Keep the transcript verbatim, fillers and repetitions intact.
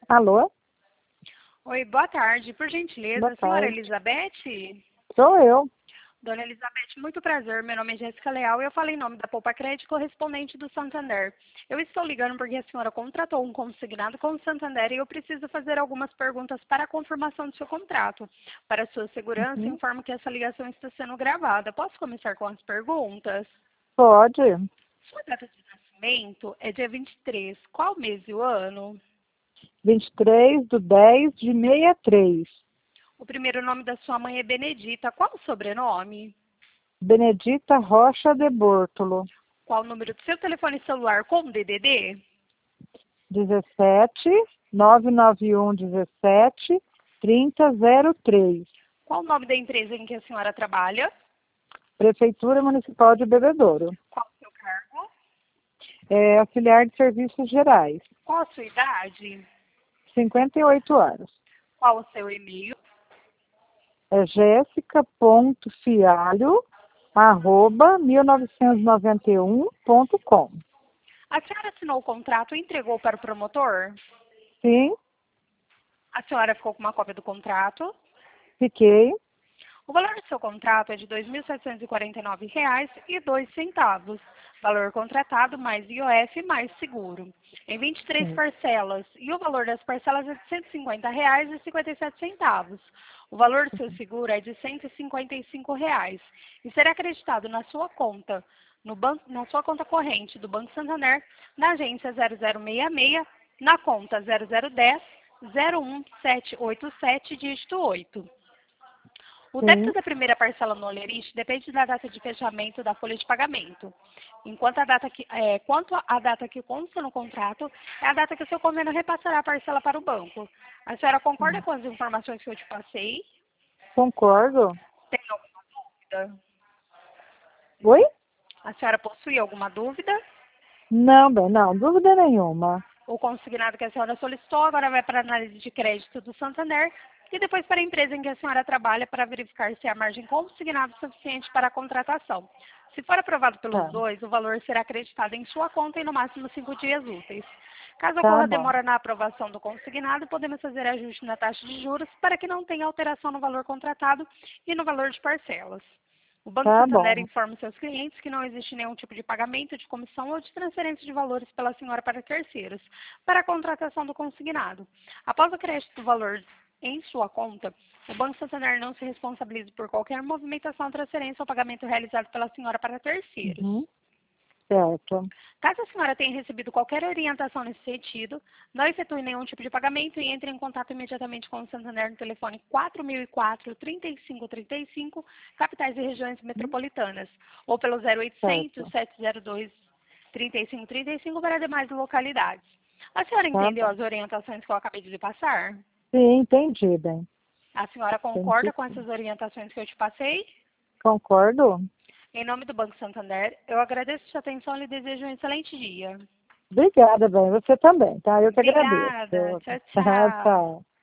Alô? Oi, boa tarde. Por Boa gentileza, senhora tarde. Elizabeth? Sou eu. Dona Elizabeth, muito prazer. Meu nome é Jéssica Leal e eu falo em nome da Poupa Crédito correspondente do Santander. Eu estou ligando porque a senhora contratou um consignado com o Santander e eu preciso fazer algumas perguntas para a confirmação do seu contrato. Para sua segurança, Uhum. informo que essa ligação está sendo gravada. Posso começar com as perguntas? Pode. Sua data de nascimento é dia vinte e três. Qual mês e o ano? vinte e três do dez de sessenta e três. O primeiro nome da sua mãe é Benedita. Qual o sobrenome? Benedita Rocha de Bortolo. Qual o número do seu telefone celular com D D D? dezessete, nove nove um, dezessete, trinta, zero três. Qual o nome da empresa em que a senhora trabalha? Prefeitura Municipal de Bebedouro. Qual o seu cargo? É auxiliar de serviços gerais. Qual a sua idade? cinquenta e oito anos. Qual o seu e-mail? É jéssica.fialho, arroba, mil novecentos e noventa e um ponto com. A senhora assinou o contrato e entregou para o promotor? Sim, A senhora ficou com uma cópia do contrato? fiquei. O valor do seu contrato é de dois mil setecentos e quarenta e nove reais e dois centavos. Valor contratado mais I O F mais seguro. Em vinte e três Sim. parcelas. E o valor das parcelas é de cento e cinquenta reais e cinquenta e sete centavos. O valor do seu seguro é de cento e cinquenta e cinco reais. E será acreditado na sua conta, no banco, na sua conta corrente do Banco Santander, na agência zero zero seis seis, na conta zero zero um zero zero um sete oito sete, dígito oito. O débito Sim. da primeira parcela no Olerite depende da data de fechamento da folha de pagamento. Enquanto a data que, é, quanto à data que consta no contrato, é a data que o seu convênio repassará a parcela para o banco. A senhora concorda com as informações que eu te passei? Concordo. Tem alguma dúvida? Oi? A senhora possui alguma dúvida? Não, bem, não, dúvida nenhuma. O consignado que a senhora solicitou agora vai para a análise de crédito do Santander e depois para a empresa em que a senhora trabalha para verificar se há margem consignada suficiente para a contratação. Se for aprovado pelos Tá, dois, o valor será acreditado em sua conta em no máximo cinco dias úteis. Caso tá ocorra bom. demora na aprovação do consignado, podemos fazer ajuste na taxa de juros para que não tenha alteração no valor contratado e no valor de parcelas. O Banco Tá Santander bom. informa seus clientes que não existe nenhum tipo de pagamento de comissão ou de transferência de valores pela senhora para terceiros, para a contratação do consignado. Após o crédito do valor em sua conta, o Banco Santander não se responsabiliza por qualquer movimentação, transferência ou pagamento realizado pela senhora para terceiros. Uhum. Certo. Caso a senhora tenha recebido qualquer orientação nesse sentido, não efetue nenhum tipo de pagamento e entre em contato imediatamente com o Santander no telefone quatro mil e quatro, trinta e cinco trinta e cinco, capitais e regiões Uhum. metropolitanas, ou pelo zero oitocentos, Certo. sete zero dois, trinta e cinco trinta e cinco para demais localidades. A senhora Tá entendeu bom. as orientações que eu acabei de lhe passar? Sim, entendi, bem. A senhora Entendi concorda com sim. essas orientações que eu te passei? Concordo? Em nome do Banco Santander, eu agradeço a sua atenção e lhe desejo um excelente dia. Obrigada, bem. Você também, tá? Eu que agradeço. Obrigada. Tchau, Tá, tchau. tchau.